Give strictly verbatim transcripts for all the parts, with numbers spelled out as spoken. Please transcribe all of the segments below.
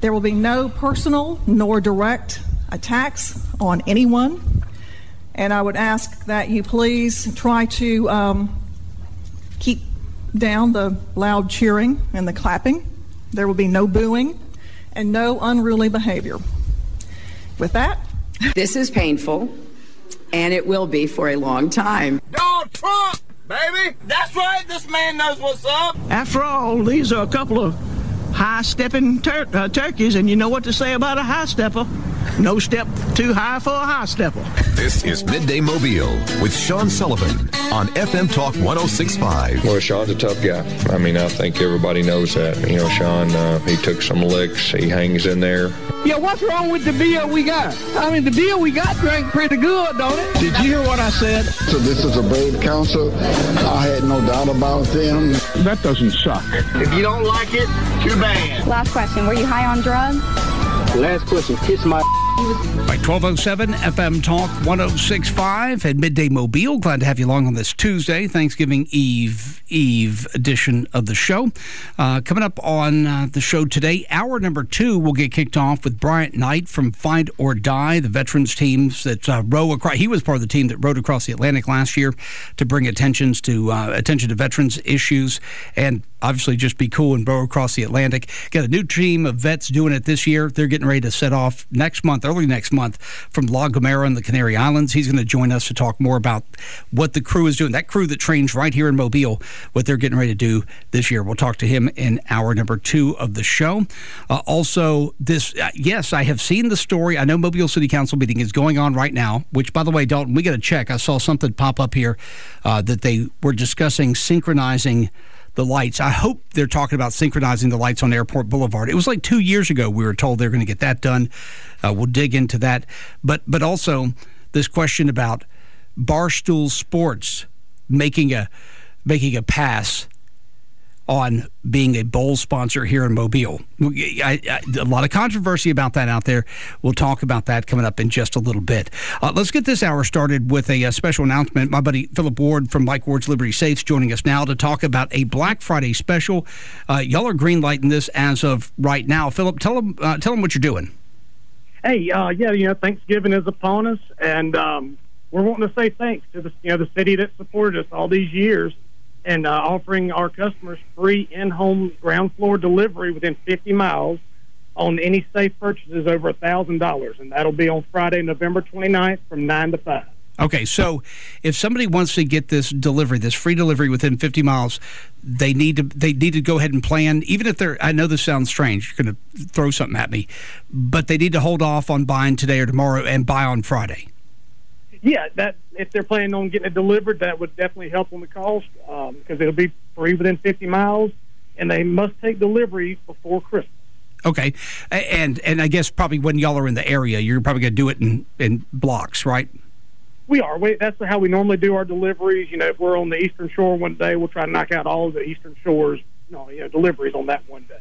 There will be no personal nor direct attacks on anyone. And I would ask that you please try to um, keep down the loud cheering and the clapping. There will be no booing and no unruly behavior. With that, this is painful, and it will be for a long time. Donald Trump, baby! That's right, this man knows what's up! After all, these are a couple of high-stepping tur- uh, turkeys, and you know what to say about a high-stepper. No step too high for a high-stepper. This is Midday Mobile with Sean Sullivan on F M Talk one oh six point five. Well, Sean's a tough guy. I mean, I think everybody knows that. You know, Sean, uh, he took some licks. He hangs in there. Yeah, what's wrong with the beer we got? I mean, the beer we got drank pretty good, don't it? Did you hear what I said? So this is a brave council. I had no doubt about them. That doesn't suck. If you don't like it, too bad. Last question, were you high on drugs? Last question, kiss my... By twelve oh seven, F M Talk one oh six point five at Midday Mobile. Glad to have you along on this Tuesday, Thanksgiving Eve Eve edition of the show. Uh, coming up on uh, the show today, hour number two will get kicked off with Bryant Knight from Fight or Die, the veterans teams that uh, row across. He was part of the team that rowed across the Atlantic last year to bring attentions to uh, attention to veterans issues and obviously just be cool and row across the Atlantic. Got a new team of vets doing it this year. They're getting ready to set off next month, early next month, from La Gomera in the Canary Islands. He's going to join us to talk more about what the crew is doing. That crew that trains right here in Mobile, what they're getting ready to do this year. We'll talk to him in hour number two of the show. Uh, also, this, uh, yes, I have seen the story. I know Mobile City Council meeting is going on right now, which, by the way, Dalton, we got to check. I saw something pop up here uh, that they were discussing synchronizing the lights. I hope they're talking about synchronizing the lights on Airport Boulevard. It was like two years ago we were told they're going to get that done. Uh, we'll dig into that. But but also this question about Barstool Sports making a making a pass on being a bowl sponsor here in Mobile. I, I, a lot of controversy about that out there. We'll talk about that coming up in just a little bit. Uh, let's get this hour started with a, a special announcement. My buddy Philip Ward from Mike Ward's Liberty Safes joining us now to talk about a Black Friday special. Uh, y'all are green-lighting this as of right now. Philip, tell them, uh, tell them what you're doing. Hey, uh, yeah, you know, Thanksgiving is upon us, and um, we're wanting to say thanks to the, you know, the city that supported us all these years, and uh, offering our customers free in-home ground floor delivery within fifty miles on any safe purchases over one thousand dollars, and that'll be on Friday, November twenty-ninth from nine to five. Okay, so if somebody wants to get this delivery, this free delivery within fifty miles, they need to they need to go ahead and plan, even if they're, I know this sounds strange, you're going to throw something at me, but they need to hold off on buying today or tomorrow and buy on Friday. Yeah, that if they're planning on getting it delivered, that would definitely help on the cost um, because it'll be free within fifty miles, and they must take delivery before Christmas. Okay, and and I guess probably when y'all are in the area, you're probably going to do it in, in blocks, right? We are. We, that's how we normally do our deliveries. You know, if we're on the Eastern Shore one day, we'll try to knock out all of the Eastern Shore's you know, you know, deliveries on that one day.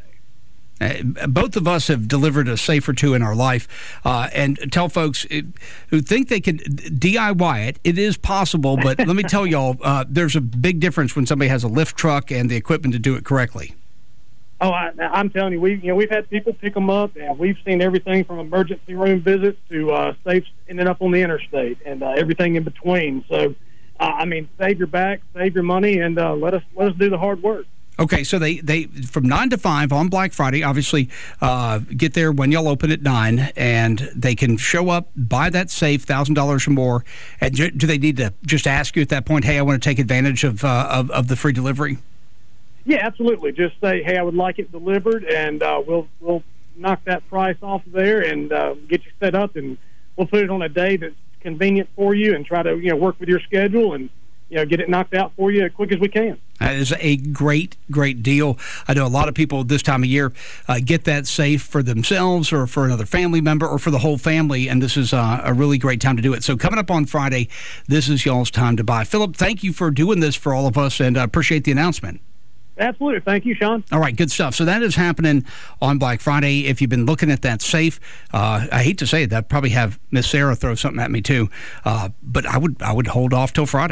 Uh, both of us have delivered a safe or two in our life, uh, and tell folks it, who think they can D I Y it, it is possible, but let me tell y'all, uh, there's a big difference when somebody has a lift truck and the equipment to do it correctly. Oh, I, I'm telling you, we you know we've had people pick them up, and we've seen everything from emergency room visits to uh, safes ending up on the interstate, and uh, everything in between. So, uh, I mean, save your back, save your money, and uh, let us let us do the hard work. Okay, so they, they from nine to five on Black Friday, obviously uh, get there when y'all open at nine, and they can show up, buy that safe, one thousand dollars or more. And do they need to just ask you at that point, hey, I want to take advantage of, uh, of, of the free delivery? Yeah, absolutely. Just say, hey, I would like it delivered, and uh, we'll we'll knock that price off of there and uh, get you set up, and we'll put it on a day that's convenient for you and try to you know work with your schedule and you know get it knocked out for you as quick as we can. That is a great, great deal. I know a lot of people this time of year uh, get that safe for themselves or for another family member or for the whole family, and this is uh, a really great time to do it. So coming up on Friday, this is y'all's time to buy. Philip, thank you for doing this for all of us, and I uh, appreciate the announcement. Absolutely. Thank you, Sean. All right, good stuff. So that is happening on Black Friday. If you've been looking at that safe, uh, I hate to say it, that probably have Miss Sarah throw something at me too, uh, but I would I would hold off till Friday.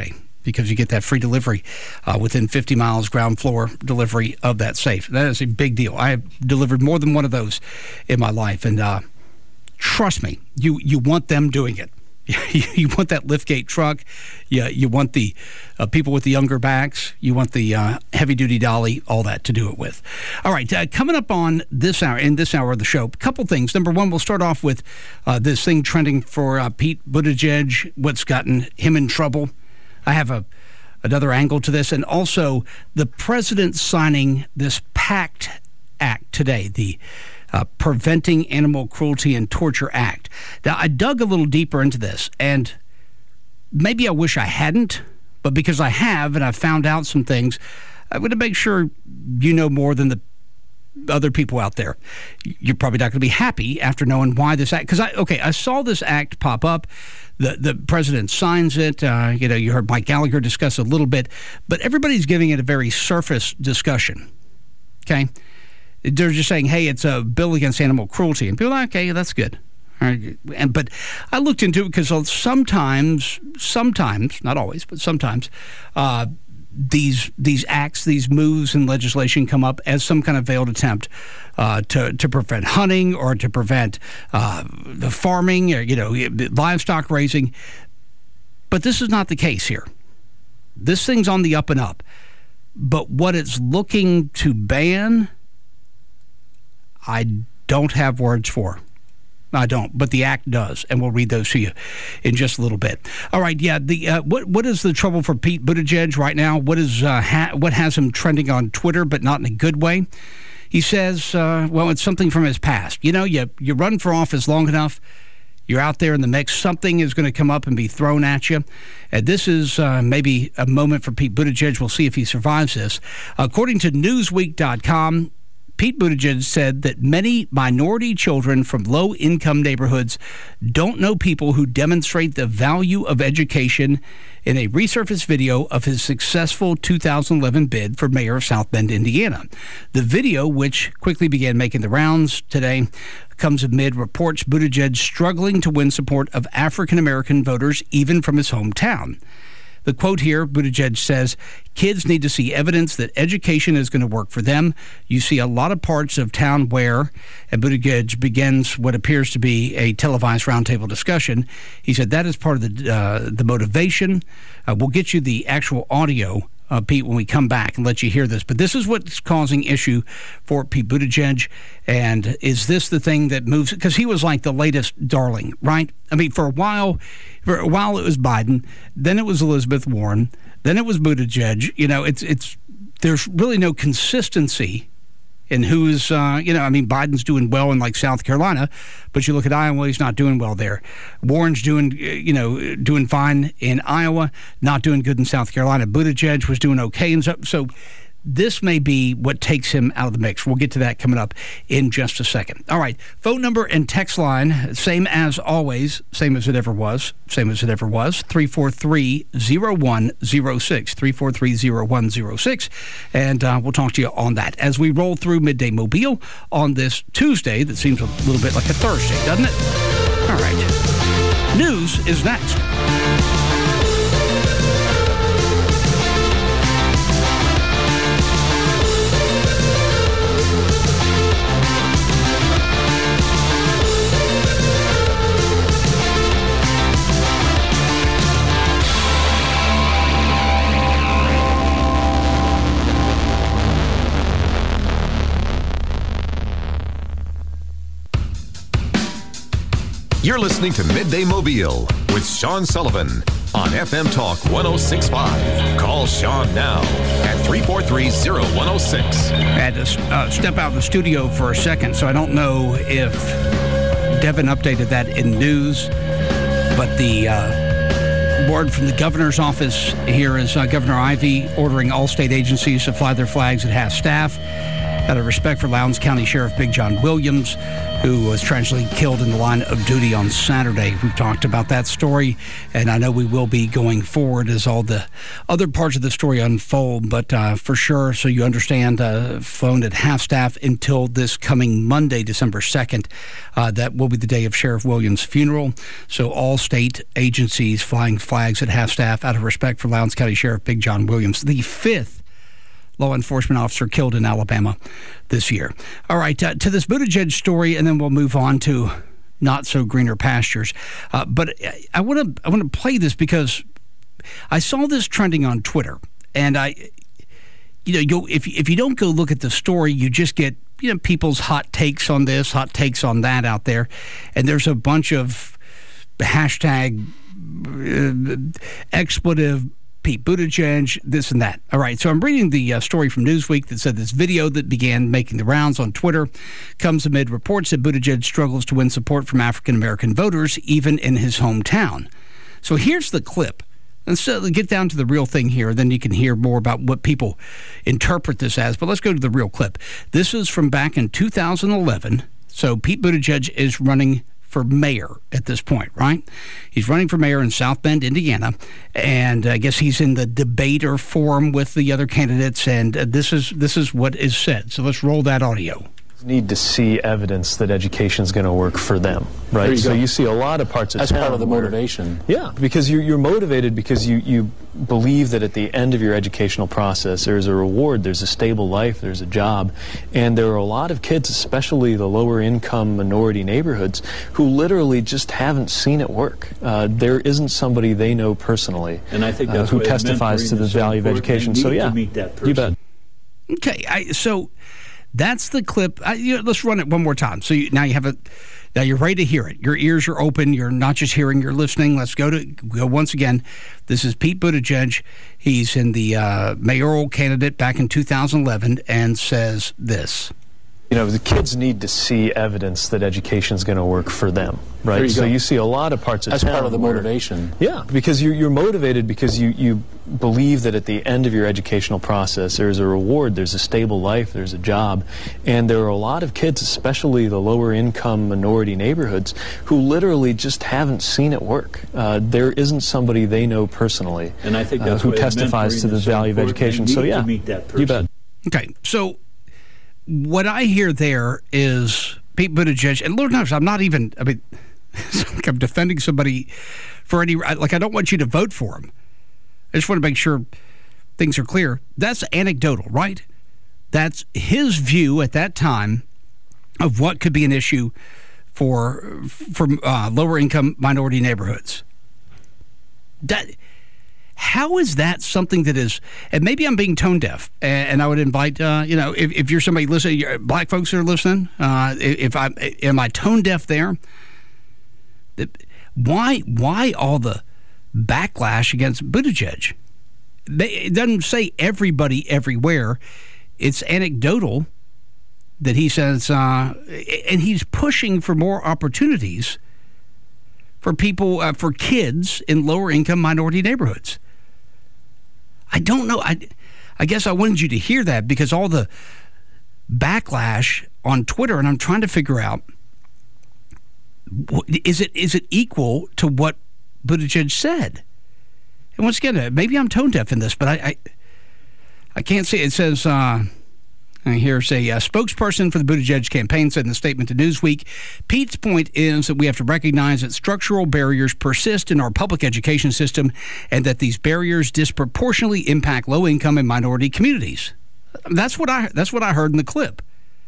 because you get that free delivery uh, within fifty miles, ground floor delivery of that safe. That is a big deal. I have delivered more than one of those in my life, and uh, trust me, you, you want them doing it. You want that liftgate truck. You, you want the uh, people with the younger backs. You want the uh, heavy-duty dolly, all that to do it with. All right, uh, coming up on this hour, in this hour of the show, a couple things. Number one, we'll start off with uh, this thing trending for uh, Pete Buttigieg, what's gotten him in trouble. I have a another angle to this, and also the president signing this PACT Act today, the Uh, Preventing Animal Cruelty and Torture Act. Now, I dug a little deeper into this, and maybe I wish I hadn't, but because I have and I've found out some things, I want to make sure you know more than the other people out there. You're probably not going to be happy after knowing why this act, because I, okay, I saw this act pop up. The the president signs it. Uh, you know, you heard Mike Gallagher discuss a little bit, but everybody's giving it a very surface discussion. Okay? They're just saying, hey, it's a bill against animal cruelty. And people are like, okay, that's good. All right. And, but I looked into it because sometimes, sometimes, not always, but sometimes, uh, these these acts, these moves in legislation come up as some kind of veiled attempt uh, to, to prevent hunting or to prevent uh, the farming or, you know, livestock raising. But this is not the case here. This thing's on the up and up. But what it's looking to ban, I don't have words for. I don't, but the act does, and we'll read those to you in just a little bit. All right, yeah. The uh, what what is the trouble for Pete Buttigieg right now? What is uh, ha- what has him trending on Twitter, but not in a good way? He says, uh, well, it's something from his past. You know, you you run for office long enough, you're out there in the mix. Something is going to come up and be thrown at you. And this is uh, maybe a moment for Pete Buttigieg. We'll see if he survives this. According to Newsweek dot com, Pete Buttigieg said that many minority children from low-income neighborhoods don't know people who demonstrate the value of education in a resurfaced video of his successful two thousand eleven bid for mayor of South Bend, Indiana. The video, which quickly began making the rounds today, comes amid reports Buttigieg struggling to win support of African-American voters, even from his hometown. The quote here, Buttigieg says, kids need to see evidence that education is going to work for them. You see a lot of parts of town where, and Buttigieg begins what appears to be a televised roundtable discussion. He said that is part of the, uh, the motivation. Uh, we'll get you the actual audio, uh, Pete, when we come back and let you hear this. But this is what's causing issue for Pete Buttigieg. And is this the thing that moves? Because he was like the latest darling, right? I mean, for a while, for a while it was Biden, then it was Elizabeth Warren, then it was Buttigieg. You know, it's it's there's really no consistency in who's, uh, you know, I mean, Biden's doing well in like South Carolina, but you look at Iowa, he's not doing well there. Warren's doing, you know, doing fine in Iowa, not doing good in South Carolina. Buttigieg was doing okay. And so, so this may be what takes him out of the mix. We'll get to that coming up in just a second. All right, phone number and text line, same as always, same as it ever was, same as it ever was, three four three, zero one zero six, three four three, zero one zero six, and uh, we'll talk to you on that as we roll through Midday Mobile on this Tuesday that seems a little bit like a Thursday, doesn't it? All right, news is next. You're listening to Midday Mobile with Sean Sullivan on F M Talk one oh six point five. Call Sean now at three four three, zero one zero six. I had to uh, step out of the studio for a second, so I don't know if Devin updated that in news, but the uh, word from the governor's office here is uh, Governor Ivey ordering all state agencies to fly their flags at half staff out of respect for Lowndes County Sheriff Big John Williams. who was tragically killed in the line of duty on Saturday. We've talked about that story, and I know we will be going forward as all the other parts of the story unfold. But uh, for sure, so you understand, uh, phoned at half-staff until this coming Monday, December second. Uh, that will be the day of Sheriff Williams' funeral. So all state agencies flying flags at half-staff out of respect for Lowndes County Sheriff Big John Williams, the fifth law enforcement officer killed in Alabama this year. All right, uh, to this Buttigieg story, and then we'll move on to not so greener pastures. Uh, but I want to I want to play this because I saw this trending on Twitter, and I, you know, you if if you don't go look at the story, you just get you know people's hot takes on this, hot takes on that out there, and there's a bunch of hashtag uh, expletive. Pete Buttigieg, this and that. All right, so I'm reading the uh, story from Newsweek that said this video that began making the rounds on Twitter comes amid reports that Buttigieg struggles to win support from African-American voters, even in his hometown. So here's the clip. Let's uh, get down to the real thing here, then you can hear more about what people interpret this as. But let's go to the real clip. This is from back in two thousand eleven. So Pete Buttigieg is running for mayor at this point, right? He's running for mayor in South Bend, Indiana, and I guess he's in the debate or forum with the other candidates, and uh, this is this is what is said. So let's roll that audio. Need to see evidence that education is going to work for them, right? You so go. You see a lot of parts of That's town part of the where, motivation. Yeah, because you're, you're motivated because you, you believe that at the end of your educational process there's a reward, there's a stable life, there's a job, and there are a lot of kids, especially the lower income minority neighborhoods, who literally just haven't seen it work. Uh, there isn't somebody they know personally and I think that's uh, who testifies to the value of education. So yeah, meet that person. You bet. Okay, I, so that's the clip. I, you know, let's run it one more time. So you, now you have a, now you're ready to hear it. Your ears are open. You're not just hearing, you're listening. Let's go to go once again. This is Pete Buttigieg. He's in the uh, mayoral candidate back in two thousand eleven and says this. You know, the kids need to see evidence that education is going to work for them, right? You so go. You see a lot of parts of That's town part of the where, motivation. Yeah, because you're, you're motivated because you, you believe that at the end of your educational process there's a reward, there's a stable life, there's a job, and there are a lot of kids, especially the lower income minority neighborhoods, who literally just haven't seen it work. Uh, there isn't somebody they know personally and I think that's uh, who testifies to the value of education. So yeah, meet that person. You bet. Okay, so what I hear there is Pete Buttigieg, and Lord knows I'm not even, I mean, it's like I'm defending somebody for any, like I don't want you to vote for him. I just want to make sure things are clear. That's anecdotal, right? That's his view at that time of what could be an issue for, for uh, lower income minority neighborhoods. That, how is that something that is, and maybe I'm being tone deaf, and I would invite, uh, you know, if, if you're somebody listening, black folks that are listening, uh, if I am I tone deaf there? Why, why all the backlash against Buttigieg? It doesn't say everybody everywhere. It's anecdotal that he says, uh, and he's pushing for more opportunities for people, uh, for kids in lower income minority neighborhoods. I don't know. I, I guess I wanted you to hear that because all the backlash on Twitter, and I'm trying to figure out, is it is it equal to what Buttigieg said? And once again, maybe I'm tone deaf in this, but I I, I can't see. It says, uh, here's a uh, spokesperson for the Buttigieg campaign said in a statement to Newsweek, Pete's point is that we have to recognize that structural barriers persist in our public education system and that these barriers disproportionately impact low-income and minority communities. That's what I that's what I heard in the clip.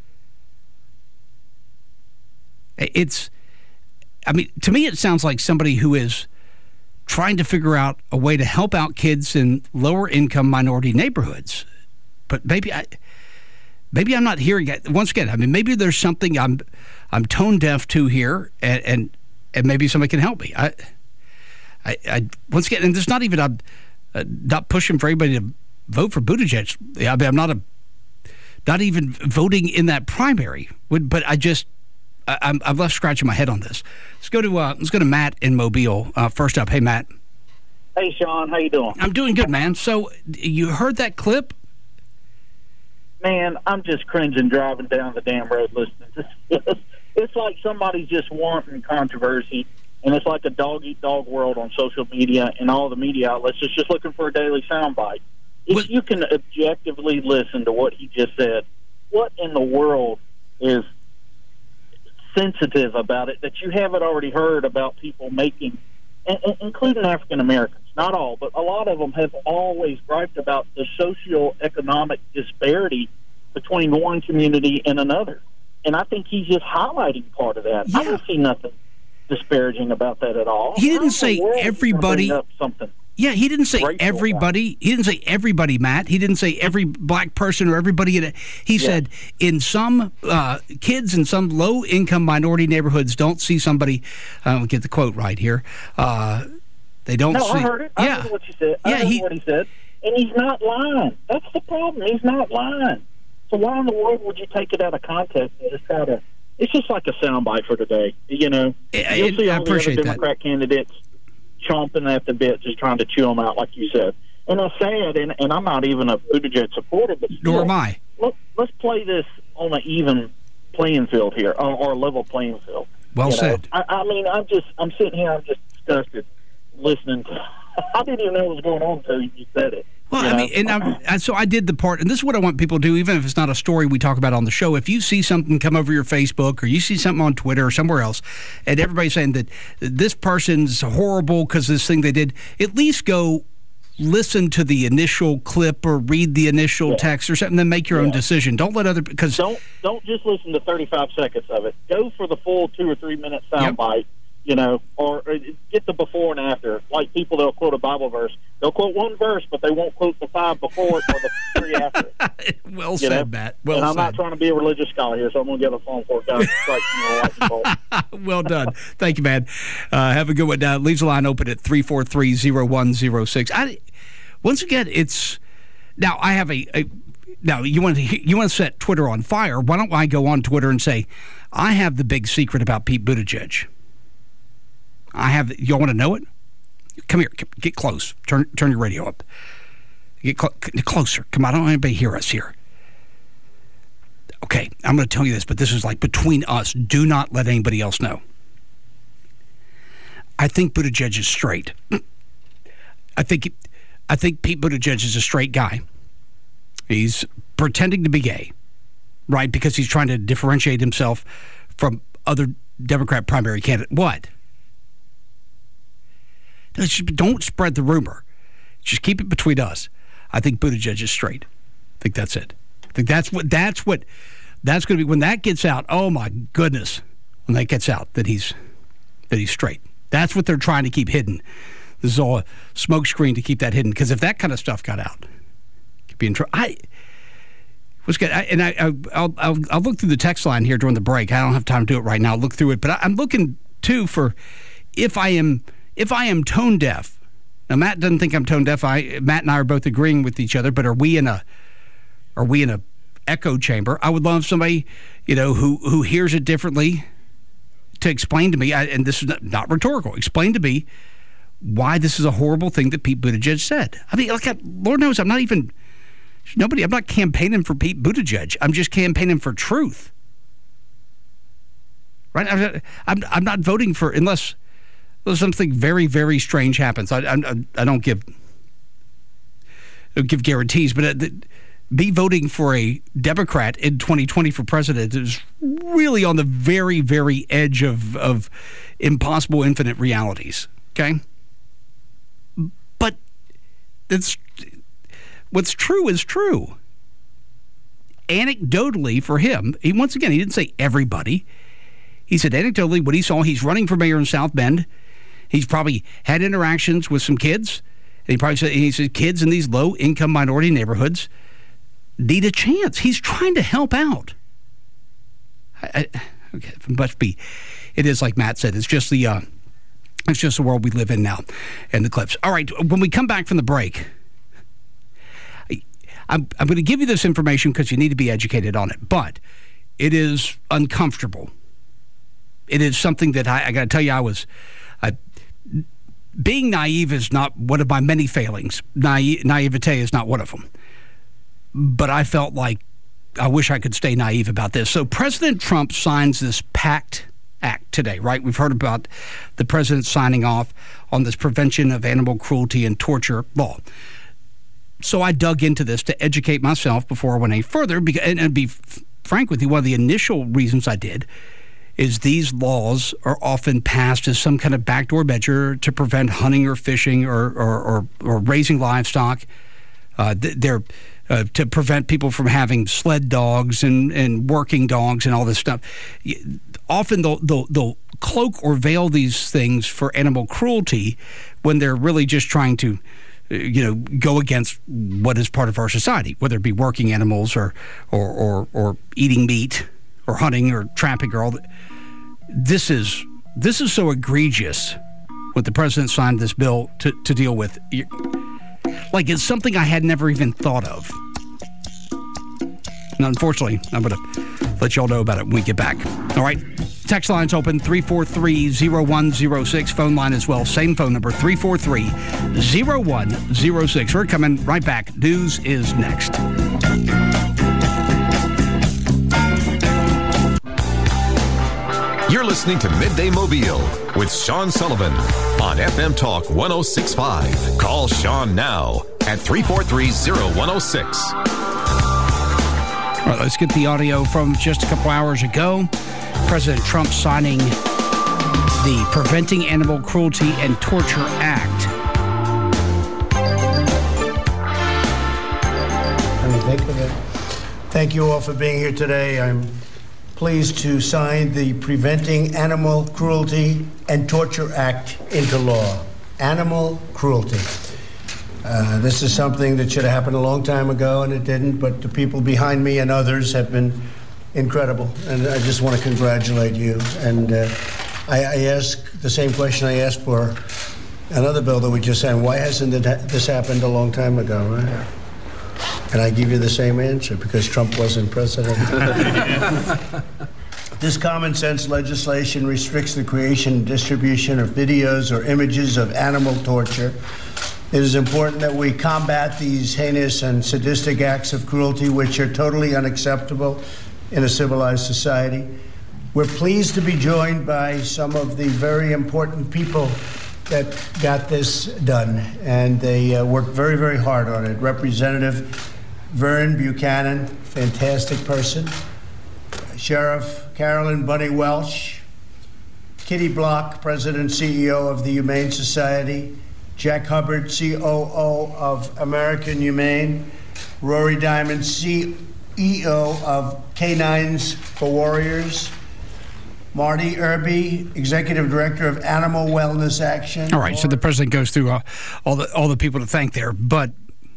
It's, I mean, to me it sounds like somebody who is trying to figure out a way to help out kids in lower-income minority neighborhoods. But maybe I... Maybe I'm not hearing it. Once again, I mean, maybe there's something I'm I'm tone deaf to here, and and, and maybe somebody can help me. I, I, I once again, and there's not even I'm uh, not pushing for anybody to vote for Buttigieg. I mean, I'm not a not even voting in that primary. But I just I, I'm I've left scratching my head on this. Let's go to uh, let's go to Matt in Mobile. Uh, first up, hey Matt. Hey Sean, how you doing? I'm doing good, man. So you heard that clip? Man, I'm just cringing driving down the damn road listening to this. It's like somebody's just wanting controversy, and it's like a dog-eat-dog world on social media and all the media outlets. It's just looking for a daily soundbite. If what? you can objectively listen to what he just said, what in the world is sensitive about it that you haven't already heard about people making, including African Americans? Not all, but a lot of them have always griped about the socioeconomic disparity between one community and another. And I think he's just highlighting part of that. Yeah. I don't see nothing disparaging about that at all. He didn't say everybody. Something. Yeah, he didn't say everybody. He didn't say everybody, Matt. He didn't say every black person or everybody. In it. He yeah. said in some uh, kids in some low-income minority neighborhoods don't see somebody. I don't get the quote right here. Uh, they don't no, see. I heard it. I yeah. heard what you said. I yeah, heard he, what he said. And he's not lying. That's the problem. He's not lying. So why in the world would you take it out of context and just try to? It's just like a soundbite for today. You know, I, you'll see I all the other Democrat that. candidates chomping at the bit, just trying to chew them out, like you said. And that's sad, and, and I'm not even a Buttigieg supporter, but still, nor am I. Let, let's play this on an even playing field here, or, or a level playing field. Well you said. I, I mean, I'm just, I'm sitting here, I'm just disgusted listening to. I didn't even know what was going on until you said it. Well, you I know? mean, and, I'm, and so I did the part, and this is what I want people to do, even if it's not a story we talk about on the show. If you see something come over your Facebook or you see something on Twitter or somewhere else, and everybody's saying that this person's horrible because this thing they did, at least go listen to the initial clip or read the initial yeah. text or something, then make your yeah. own decision. Don't let other because don't don't just listen to thirty-five seconds of it. Go for the full two or three minute soundbite. Yep. You know, or get the before and after. Like people, they'll quote a Bible verse. They'll quote one verse, but they won't quote the five before it or the three after it. Well you said, know? Matt. Well and I'm said. not trying to be a religious scholar here, so I'm going to get a phone for it. Guys, well done. Thank you, man. Uh, have a good one. Now, leaves the line open at three four three, zero one zero six. I, once again, it's now I have a, a now you want to you want to set Twitter on fire. Why don't I go on Twitter and say I have the big secret about Pete Buttigieg? I have. Y'all want to know it? Come here. Get close. Turn turn your radio up. Get cl- closer. Come on. I don't want anybody to hear us here. Okay. I'm going to tell you this, but this is like between us. Do not let anybody else know. I think Buttigieg is straight. I think I think Pete Buttigieg is a straight guy. He's pretending to be gay, right? Because he's trying to differentiate himself from other Democrat primary candidates. What? Don't spread the rumor. Just keep it between us. I think Buttigieg is straight. I think that's it. I think that's what that's what that's going to be when that gets out. Oh my goodness, when that gets out that he's that he's straight. That's what they're trying to keep hidden. This is all a smokescreen to keep that hidden. Because if that kind of stuff got out, it could be in trouble. I was good, I, and I, I I'll, I'll I'll look through the text line here during the break. I don't have time to do it right now. I'll look through it, but I, I'm looking too for if I am. If I am tone deaf, now Matt doesn't think I'm tone deaf. I Matt and I are both agreeing with each other. But are we in a are we in a echo chamber? I would love somebody, you know, who who hears it differently to explain to me. I, and this is not, not rhetorical. Explain to me why this is a horrible thing that Pete Buttigieg said. I mean, look, Lord knows I'm not even nobody. I'm not campaigning for Pete Buttigieg. I'm just campaigning for truth. Right? I'm I'm, I'm not voting for unless. Something very, very strange happens. I, I, I don't give I don't give guarantees, but uh, me voting for a Democrat in twenty twenty for president is really on the very, very edge of, of impossible infinite realities. Okay? But it's, what's true is true. Anecdotally for him, he once again, he didn't say everybody. He said anecdotally what he saw, he's running for mayor in South Bend. He's probably had interactions with some kids. And he probably said, he said kids in these low-income minority neighborhoods need a chance. He's trying to help out. I, I, okay, it must be. It is like Matt said. It's just the uh, it's just the world we live in now, and the clips. All right, when we come back from the break, I, I'm I'm going to give you this information because you need to be educated on it. But it is uncomfortable. It is something that I, I got to tell you, I was. I, being naive is not one of my many failings. Naive, naivete is not one of them. But I felt like I wish I could stay naive about this. So President Trump signs this pact Act today, right? We've heard about the president signing off on this Prevention of Animal Cruelty and Torture law. So I dug into this to educate myself before I went any further. And to be frank with you, one of the initial reasons I did is these laws are often passed as some kind of backdoor measure to prevent hunting or fishing or, or, or, or raising livestock. Uh, they're uh, to prevent people from having sled dogs and, and working dogs and all this stuff. Often they'll, they'll, they'll cloak or veil these things for animal cruelty when they're really just trying to, you know, go against what is part of our society, whether it be working animals or or or, or eating meat or hunting or trapping or all that. This is this is so egregious what the president signed this bill to, to deal with. Like, it's something I had never even thought of. And unfortunately, I'm going to let y'all know about it when we get back. All right. Text line's open, three four three, zero one zero six. Phone line as well. Same phone number, three four three, zero one zero six. We're coming right back. News is next. You're listening to Midday Mobile with Sean Sullivan on F M Talk one oh six point five. Call Sean now at three four three, zero one zero six. All right, let's get the audio from just a couple hours ago. President Trump signing the Preventing Animal Cruelty and Torture Act. Let me think of it. Thank you all for being here today. I'm pleased to sign the Preventing Animal Cruelty and Torture Act into law. Animal cruelty. Uh, this is something that should have happened a long time ago, and it didn't, but the people behind me and others have been incredible, and I just want to congratulate you. And uh, I, I ask the same question I asked for another bill that we just signed. Why hasn't it, this happened a long time ago, right? And I give you the same answer, because Trump wasn't president. This common sense legislation restricts the creation and distribution of videos or images of animal torture. It is important that we combat these heinous and sadistic acts of cruelty, which are totally unacceptable in a civilized society. We're pleased to be joined by some of the very important people that got this done, and they uh, worked very, very hard on it. Representative Vern Buchanan, fantastic person. Sheriff Carolyn Bunny Welch. Kitty Block, President and C E O of the Humane Society. Jack Hubbard, C O O of American Humane. Rory Diamond, C E O of Canines for Warriors. Marty Irby, Executive Director of Animal Wellness Action. All right, so the president goes through uh, all the all the people to thank there, but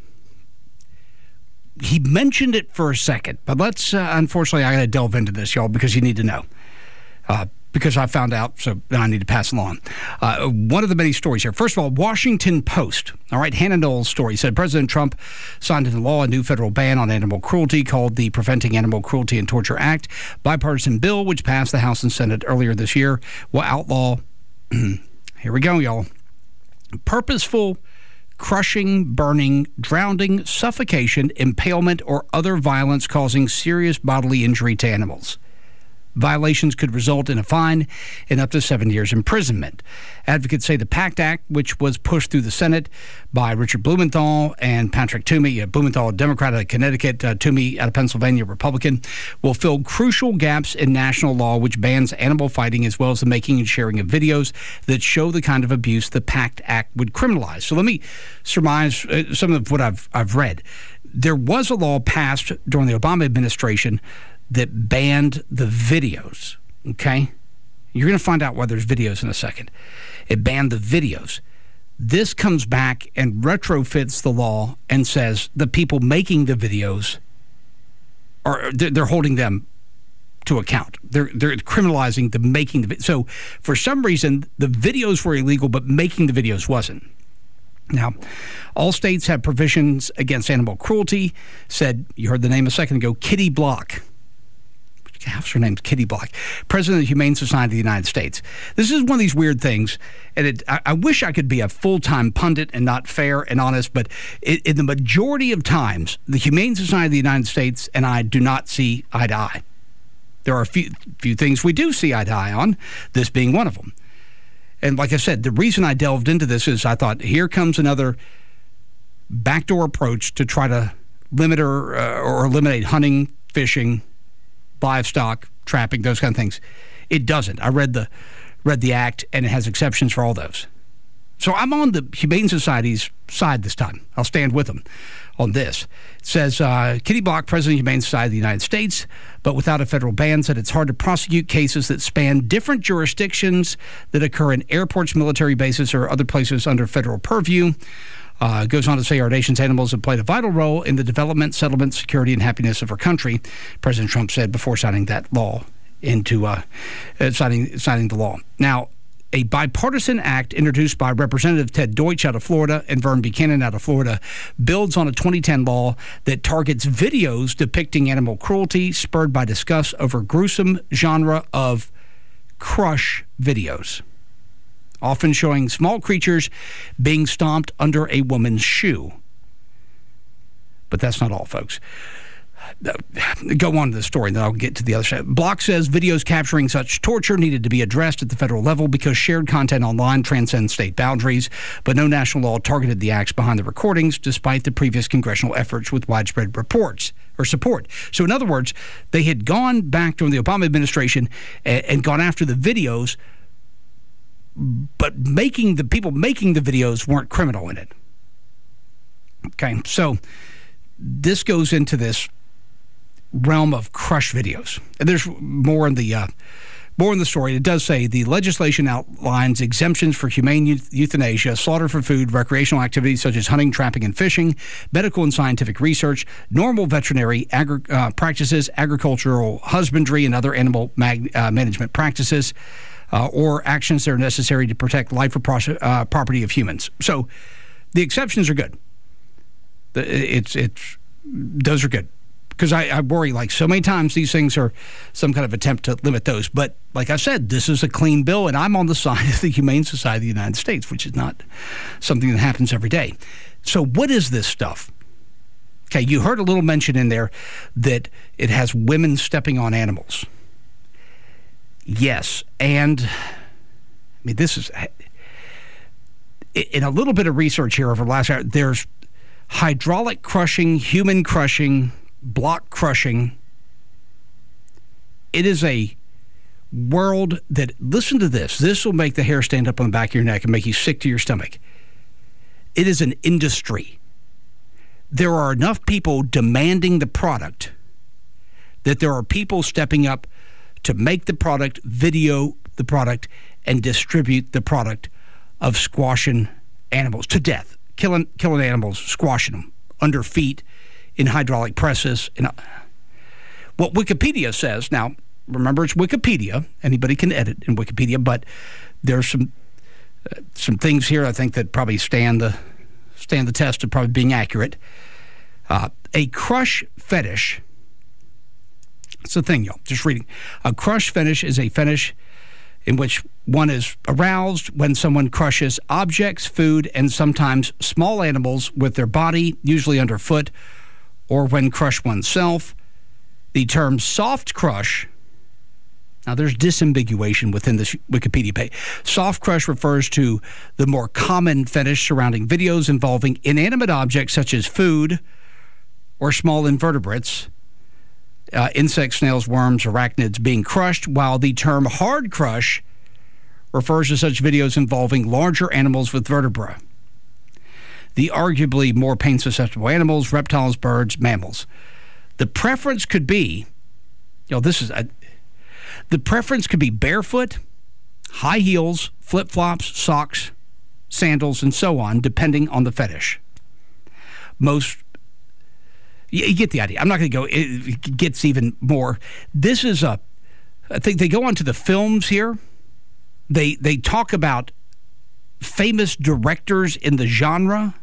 he mentioned it for a second. But let's, uh, unfortunately, I got to delve into this, y'all, because you need to know. Uh, because I found out, so I need to pass along. Uh, one of the many stories here. First of all, Washington Post. All right, Hannah Knowles' story said President Trump signed into law a new federal ban on animal cruelty called the Preventing Animal Cruelty and Torture Act. Bipartisan bill, which passed the House and Senate earlier this year, will outlaw, here we go, y'all, purposeful crushing, burning, drowning, suffocation, impalement, or other violence causing serious bodily injury to animals. Violations could result in a fine and up to seven years imprisonment. Advocates say the PACT Act, which was pushed through the Senate by Richard Blumenthal and Patrick Toomey, uh, Blumenthal, a Democrat out of Connecticut, uh, Toomey out of Pennsylvania, Republican, will fill crucial gaps in national law which bans animal fighting as well as the making and sharing of videos that show the kind of abuse the PACT Act would criminalize. So let me surmise uh, some of what I've, I've read. There was a law passed during the Obama administration that banned the videos, okay? You're going to find out why there's videos in a second. It banned the videos. This comes back and retrofits the law and says the people making the videos, are they're holding them to account. They're they're criminalizing the making the video. So for some reason, the videos were illegal, but making the videos wasn't. Now, all states have provisions against animal cruelty, said, you heard the name a second ago, Kitty Block. Half her name's Kitty Block, president of the Humane Society of the United States. This is one of these weird things, and it, I, I wish I could be a full-time pundit and not fair and honest, but it, in the majority of times, the Humane Society of the United States and I do not see eye to eye. There are a few, few things we do see eye to eye on, this being one of them. And like I said, the reason I delved into this is I thought, here comes another backdoor approach to try to limit or, uh, or eliminate hunting, fishing, livestock, trapping, those kind of things. It doesn't. I read the read the act, and it has exceptions for all those. So I'm on the Humane Society's side this time. I'll stand with them on this. It says, uh, Kitty Block, President of the Humane Society of the United States, but without a federal ban, said it's hard to prosecute cases that span different jurisdictions that occur in airports, military bases, or other places under federal purview. Uh, goes on to say our nation's animals have played a vital role in the development, settlement, security, and happiness of our country, President Trump said before signing that law into uh, uh, signing signing the law. Now, a bipartisan act introduced by Representative Ted Deutsch out of Florida and Vern Buchanan out of Florida builds on a twenty ten law that targets videos depicting animal cruelty spurred by disgust over gruesome genre of crush videos, often showing small creatures being stomped under a woman's shoe. But that's not all, folks. Go on to the story, and then I'll get to the other side. Block says videos capturing such torture needed to be addressed at the federal level because shared content online transcends state boundaries, but no national law targeted the acts behind the recordings, despite the previous congressional efforts with widespread reports or support. So in other words, they had gone back during the Obama administration and, and gone after the videos, but making the people making the videos weren't criminal in it. Okay, so this goes into this realm of crush videos. And there's more in the uh, more in the story. It does say the legislation outlines exemptions for humane euth- euthanasia, slaughter for food, recreational activities such as hunting, trapping, and fishing, medical and scientific research, normal veterinary agri- uh, practices, agricultural husbandry, and other animal mag- uh, management practices, uh, or actions that are necessary to protect life or pro- uh, property of humans. So the exceptions are good. It's it's those are good. Because I, I worry, like so many times, these things are some kind of attempt to limit those. But like I said, this is a clean bill, and I'm on the side of the Humane Society of the United States, which is not something that happens every day. So what is this stuff? Okay, you heard a little mention in there that it has women stepping on animals. Yes, and I mean, this is, in a little bit of research here over the last hour, there's hydraulic crushing, human crushing, block crushing. It is a world that, listen to this, this will make the hair stand up on the back of your neck and make you sick to your stomach. It is an industry. There are enough people demanding the product that there are people stepping up to make the product, video the product, and distribute the product of squashing animals to death, killing killing animals, squashing them under feet, in hydraulic presses. In a, what Wikipedia says, now, remember it's Wikipedia. Anybody can edit in Wikipedia, but there's some uh, some things here I think that probably stand the stand the test of probably being accurate. Uh, a crush fetish, it's a thing, y'all, just reading. A crush fetish is a fetish in which one is aroused when someone crushes objects, food, and sometimes small animals with their body, usually underfoot, or when crushed oneself. The term soft crush, now there's disambiguation within this Wikipedia page. Soft crush refers to the more common fetish surrounding videos involving inanimate objects such as food or small invertebrates, uh, insects, snails, worms, arachnids being crushed, while the term hard crush refers to such videos involving larger animals with vertebrae. The arguably more pain-susceptible animals, reptiles, birds, mammals. The preference could be, you know, this is, a, the preference could be barefoot, high heels, flip-flops, socks, sandals, and so on, depending on the fetish. Most, you, you get the idea. I'm not going to go, it gets even more. This is a, I think they go on to the films here. They, they talk about famous directors in the genre.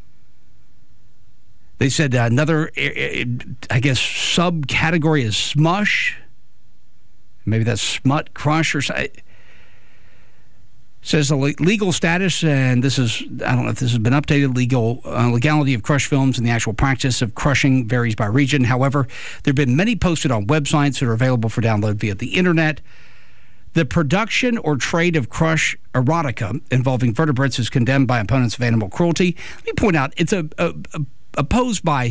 They said another, I guess, subcategory is smush. Maybe that's smut crush or something. Says the legal status, and this is, I don't know if this has been updated, legal uh, legality of crush films and the actual practice of crushing varies by region. However, there have been many posted on websites that are available for download via the internet. The production or trade of crush erotica involving vertebrates is condemned by opponents of animal cruelty. Let me point out, it's a, a, a, opposed by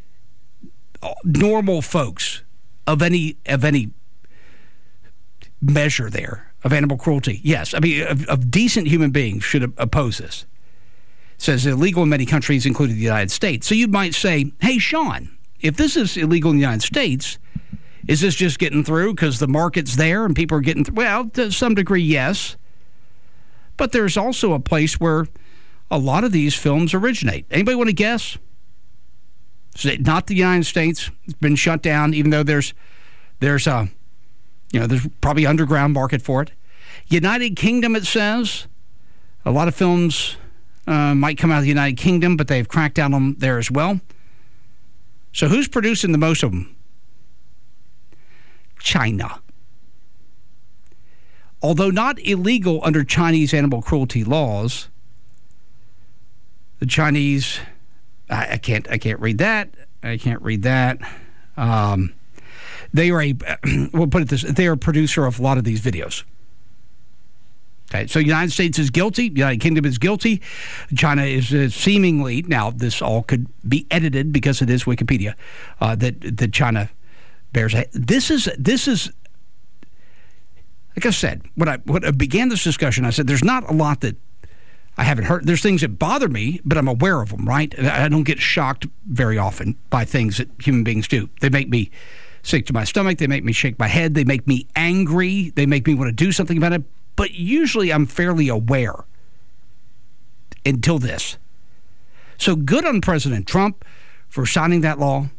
normal folks of any of any measure there. Of animal cruelty, yes. I mean, of, of decent human beings should oppose this. It says illegal in many countries, including the United States. So you might say, hey, Sean, if this is illegal in the United States, is this just getting through because the market's there and people are getting through? Well, to some degree, yes. But there's also a place where a lot of these films originate. Anybody want to guess? Not the United States. It's been shut down, even though there's there's a... You know, there's probably underground market for it. United Kingdom, it says. A lot of films uh, might come out of the United Kingdom, but they've cracked down on them there as well. So who's producing the most of them? China. Although not illegal under Chinese animal cruelty laws, the Chinese, I, I can't, I can't read that. I can't read that. Um... They are a, we'll put it this, they are a producer of a lot of these videos. Okay, so the United States is guilty. The United Kingdom is guilty. China is uh, seemingly, now this all could be edited because it is Wikipedia, uh, that, that China bears a, this is, this is, like I said, when I, when I began this discussion, I said there's not a lot that I haven't heard. There's things that bother me, but I'm aware of them, right? I don't get shocked very often by things that human beings do. They make me sick to my stomach. They make me shake my head. They make me angry. They make me want to do something about it. But usually I'm fairly aware until this. So good on President Trump for signing that law.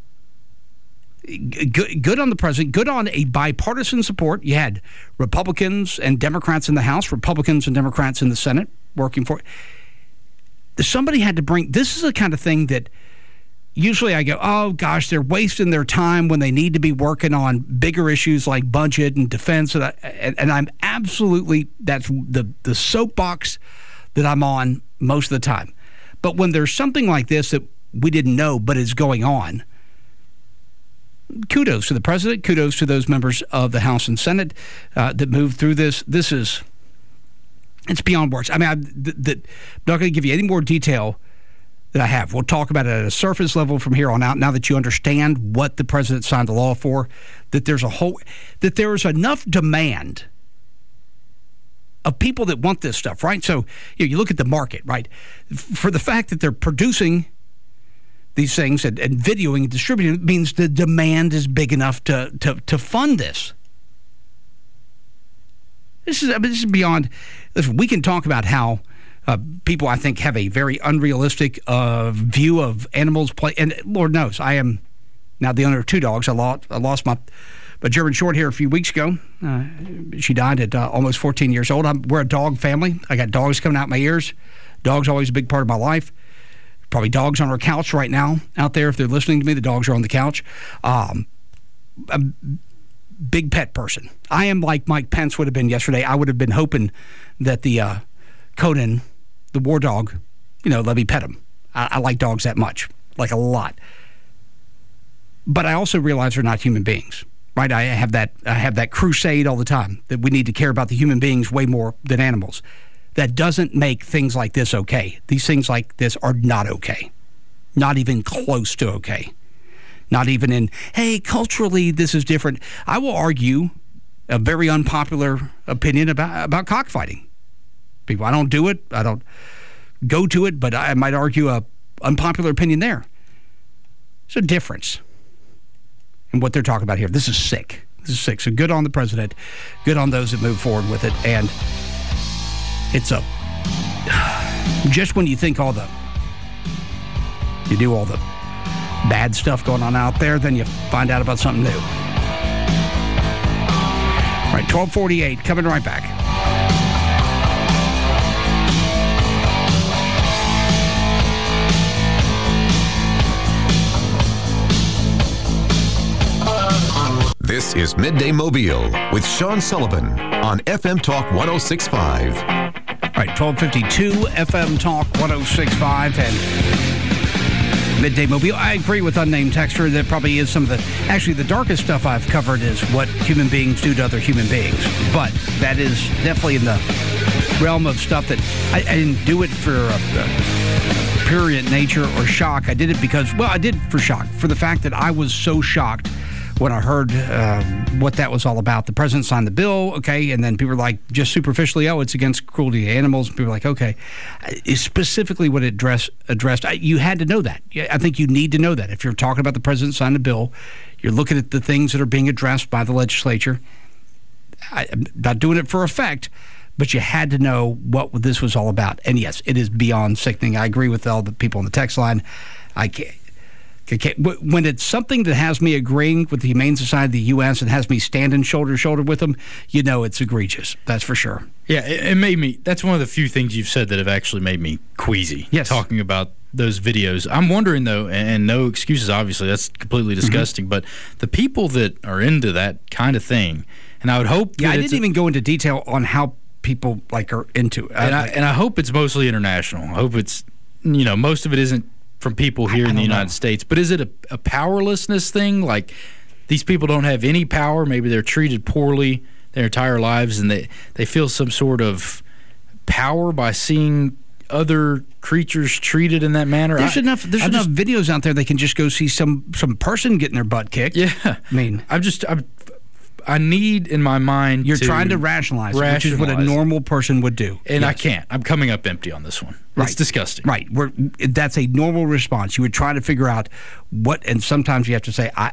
Good, good on the president. Good on a bipartisan support. You had Republicans and Democrats in the House, Republicans and Democrats in the Senate working for it. Somebody had to bring, this is the kind of thing that usually I go, oh, gosh, they're wasting their time when they need to be working on bigger issues like budget and defense. And, I, and, and I'm absolutely, that's the, the soapbox that I'm on most of the time. But when there's something like this that we didn't know but is going on, kudos to the president, kudos to those members of the House and Senate uh, that moved through this. This is, it's beyond words. I mean, I'm, th- th- I'm not going to give you any more detail that I have. We'll talk about it at a surface level from here on out, now that you understand what the president signed the law for, that there's a whole, that there is enough demand of people that want this stuff, right? So you know, you look at the market, right? For the fact that they're producing these things and, and videoing and distributing, it means the demand is big enough to, to, to fund this. This is, I mean, this is beyond, listen, we can talk about how Uh, people, I think, have a very unrealistic uh, view of animals play. And Lord knows, I am now the owner of two dogs. I lost, I lost my, my German Short Hair a few weeks ago. Uh, she died at uh, almost fourteen years old. I'm, we're a dog family. I got dogs coming out my ears. Dogs always a big part of my life. Probably dogs on our couch right now out there. If they're listening to me, the dogs are on the couch. Um, a big pet person. I am like Mike Pence would have been yesterday. I would have been hoping that the uh, Conan, the war dog, you know, let me pet him. I, I like dogs that much, like a lot. But I also realize they're not human beings, right? I have that I have that crusade all the time that we need to care about the human beings way more than animals. That doesn't make things like this okay. These things like this are not okay. Not even close to okay. Not even in, hey, culturally this is different. I will argue a very unpopular opinion about, about cockfighting. People, I don't do it. I don't go to it, but I might argue a unpopular opinion there. There's a difference in what they're talking about here. This is sick. This is sick. So good on the president. Good on those that move forward with it. And it's a, just when you think all the, you do all the bad stuff going on out there, then you find out about something new. All right, twelve forty-eight, coming right back. This is Midday Mobile with Sean Sullivan on F M Talk one oh six point five. All right, twelve fifty-two F M Talk one oh six point five and Midday Mobile. I agree with unnamed texter. That probably is some of the, actually the darkest stuff I've covered is what human beings do to other human beings. But that is definitely in the realm of stuff that I, I didn't do it for a, a prurient nature or shock. I did it because, well, I did it for shock, for the fact that I was so shocked when I heard uh, what that was all about. The president signed the bill, okay, and then people were like, just superficially, oh, it's against cruelty to animals. And people were like, okay. It's specifically what it address, addressed. I, you had to know that. I think you need to know that. If you're talking about the president signed the bill, you're looking at the things that are being addressed by the legislature. I, I'm not doing it for effect, but you had to know what this was all about. And yes, it is beyond sickening. I agree with all the people on the text line. I can't. Okay. When it's something that has me agreeing with the Humane Society of the U S and has me standing shoulder to shoulder with them, you know it's egregious. That's for sure. Yeah, it, it made me, that's one of the few things you've said that have actually made me queasy. Yes. Talking about those videos. I'm wondering, though, and no excuses, obviously, that's completely disgusting, mm-hmm. but the people that are into that kind of thing, and I would hope that Yeah, I didn't even go into detail on how people, like, are into it. And I, and I hope it's mostly international. I hope it's, you know, most of it isn't from people here in the United know. States. But is it a, a powerlessness thing? Like, these people don't have any power. Maybe they're treated poorly their entire lives, and they, they feel some sort of power by seeing other creatures treated in that manner. There's I, enough There's I'm enough just, videos out there they can just go see some, some person getting their butt kicked. Yeah. I mean, I'm just... I'm, I need in my mind You're to trying to rationalize, rationalize it, which is what a normal person would do. And yes. I can't. I'm coming up empty on this one. Right. It's disgusting. Right. We're, that's a normal response. You would try to figure out what, and sometimes you have to say, I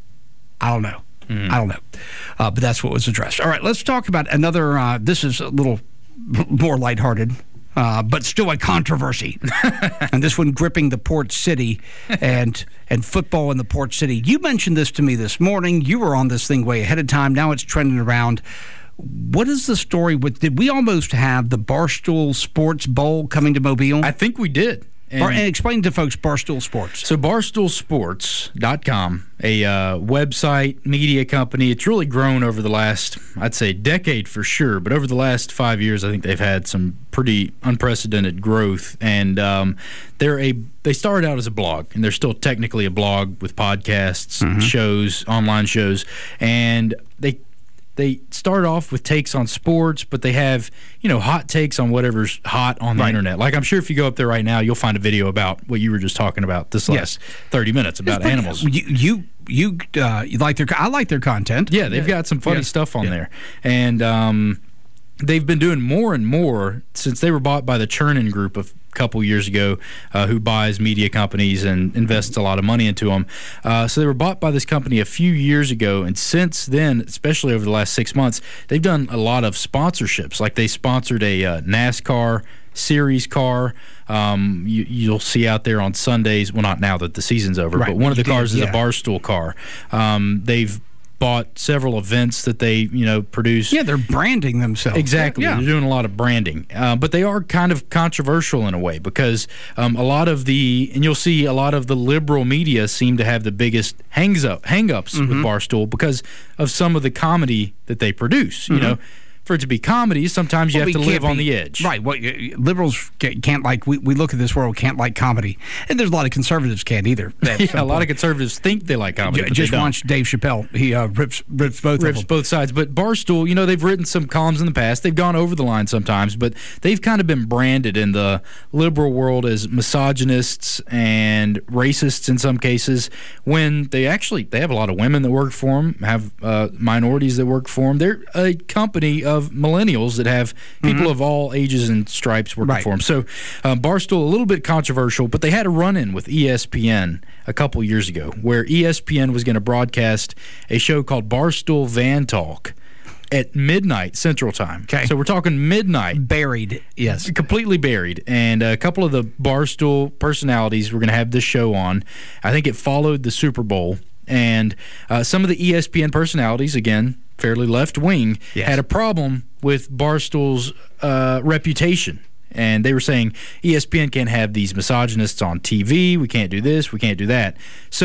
I don't know. Mm. I don't know. Uh, but that's what was addressed. All right, let's talk about another, uh, this is a little more lighthearted. Uh, but still a controversy. And this one gripping the Port City and and football in the Port City. You mentioned this to me this morning. You were on this thing way ahead of time. Now it's trending around. What is the story with, did we almost have the Barstool Sports Bowl coming to Mobile? I think we did. And, Bar, and explain to folks Barstool Sports. So barstool sports dot com, a uh, website, media company. It's really grown over the last, I'd say, decade for sure. But over the last five years, I think they've had some pretty unprecedented growth. And um, they're a they started out as a blog, and they're still technically a blog with podcasts, mm-hmm. shows, online shows. And they They start off with takes on sports, but they have, you know, hot takes on whatever's hot on the right. internet. Like, I'm sure if you go up there right now, you'll find a video about what you were just talking about this last yes. thirty minutes about pretty, animals. You you you, uh, you like their I like their content. Yeah, they've yeah. got some funny yeah. stuff on yeah. there, and um, they've been doing more and more since they were bought by the Chernin Group of. Couple years ago, uh, who buys media companies and invests a lot of money into them. Uh, so they were bought by this company a few years ago, and since then, especially over the last six months, they've done a lot of sponsorships. Like they sponsored a uh, NASCAR series car. Um, you, you'll see out there on Sundays. Well, not now that the season's over, right. but one of the cars did, is yeah. a Barstool car. Um, they've bought several events that they, you know, produce. Yeah, they're branding themselves. Exactly. Yeah. They're doing a lot of branding. Uh, but they are kind of controversial in a way because um, a lot of the, and you'll see a lot of the liberal media seem to have the biggest hangs up, hang-ups mm-hmm. with Barstool because of some of the comedy that they produce, you mm-hmm. know. For it to be comedy, sometimes you well, have to live be, on the edge. Right. Well, liberals can't like, we, we look at this world, can't like comedy. And there's a lot of conservatives can't either. Yeah, a point. lot of conservatives think they like comedy, J- but Just they don't. watch Dave Chappelle. He uh, rips, rips both rips of them. both sides. But Barstool, you know, they've written some columns in the past. They've gone over the line sometimes, but they've kind of been branded in the liberal world as misogynists and racists in some cases when they actually, they have a lot of women that work for them, have uh, minorities that work for them. They're a company of of millennials that have people mm-hmm. of all ages and stripes working right. for them. So um, Barstool, a little bit controversial, but they had a run-in with E S P N a couple years ago where E S P N was going to broadcast a show called Barstool Van Talk at midnight Central Time. Okay. So we're talking midnight. Buried, yes. Completely buried. And a couple of the Barstool personalities were going to have this show on. I think it followed the Super Bowl. And uh, some of the E S P N personalities, again, fairly left-wing, yes. had a problem with Barstool's uh, reputation. And they were saying, E S P N can't have these misogynists on T V. We can't do this. We can't do that. So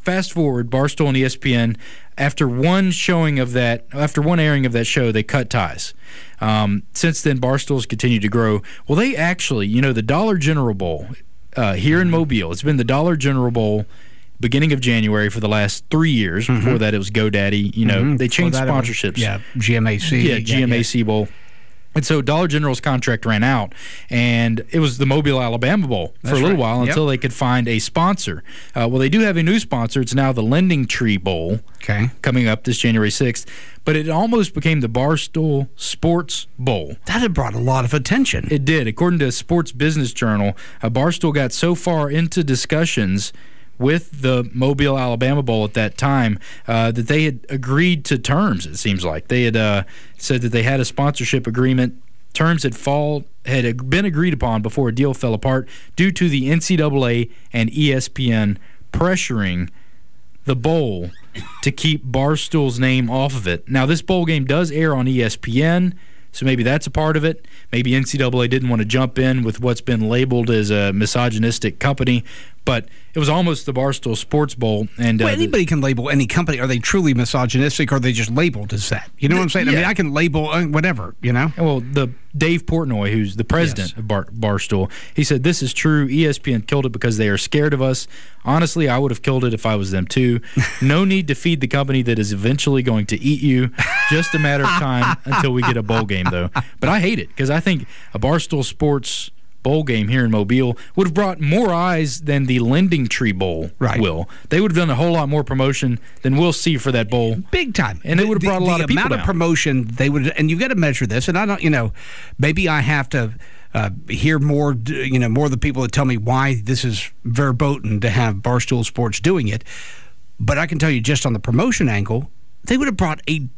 fast forward, Barstool and E S P N, after one showing of that, after one airing of that show, they cut ties. Um, since then, Barstool's continued to grow. Well, they actually, you know, the Dollar General Bowl uh, here in Mobile, it's been the Dollar General Bowl beginning of January for the last three years. Mm-hmm. Before that, it was GoDaddy. You know, mm-hmm. they changed sponsorships. Was, yeah, G M A C. Yeah, G M A C yeah, yeah. Bowl. And so Dollar General's contract ran out, and it was the Mobile, Alabama Bowl for That's a little right. while until yep. they could find a sponsor. Uh, well, they do have a new sponsor. It's now the Lending Tree Bowl okay. coming up this January sixth. But it almost became the Barstool Sports Bowl. That had brought a lot of attention. It did. According to Sports Business Journal, uh, Barstool got so far into discussions with the Mobile, Alabama Bowl at that time uh, that they had agreed to terms, it seems like. They had uh, said that they had a sponsorship agreement. Terms had fall had been agreed upon before a deal fell apart due to the N C double A and E S P N pressuring the bowl to keep Barstool's name off of it. Now, this bowl game does air on E S P N, so maybe that's a part of it. Maybe N C double A didn't want to jump in with what's been labeled as a misogynistic company, but it was almost the Barstool Sports Bowl. And well, uh, anybody can label any company. Are they truly misogynistic, or are they just labeled as that? You know what I'm saying? Yeah. I mean, I can label uh, whatever, you know? Well, the Dave Portnoy, who's the president yes. of Bar- Barstool, he said, "This is true. E S P N killed it because they are scared of us. Honestly, I would have killed it if I was them too. No need to feed the company that is eventually going to eat you. Just a matter of time until we get a bowl game, though." But I hate it because I think a Barstool Sports bowl game here in Mobile would have brought more eyes than the Lending Tree Bowl right. will. They would have done a whole lot more promotion than we'll see for that bowl. Big time. And the, it would have brought the, a lot the of people amount down. of promotion they would, and you've got to measure this, and I don't, you know, maybe I have to uh, hear more, you know, more of the people that tell me why this is verboten to have Barstool Sports doing it. But I can tell you just on the promotion angle, they would have brought a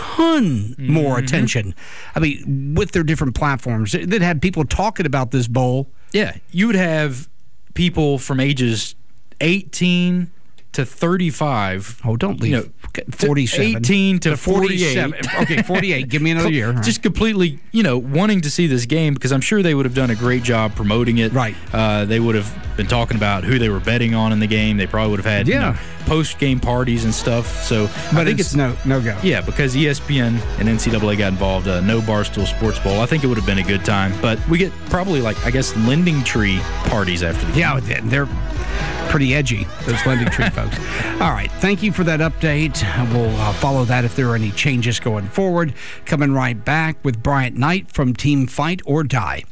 ton more mm-hmm. attention. I mean, with their different platforms, they'd have people talking about this bowl. Yeah, you would have people from ages eighteen to thirty-five. Oh, don't leave. You know, forty-seven. eighteen to forty-eight. Okay, forty-eight. Give me another year. Just right. completely, you know, wanting to see this game because I'm sure they would have done a great job promoting it. Right. Uh, they would have been talking about who they were betting on in the game. They probably would have had yeah. you know, post-game parties and stuff. So but I think it's, it's no no go. Yeah, because E S P N and N C double A got involved. Uh, no Barstool Sports Bowl. I think it would have been a good time. But we get probably like I guess Lending Tree parties after the game. Yeah, they're pretty edgy, those Lending Tree folks. All right, thank you for that update. We'll uh, follow that if there are any changes going forward. Coming right back with Bryant Knight from Team Fight or Die.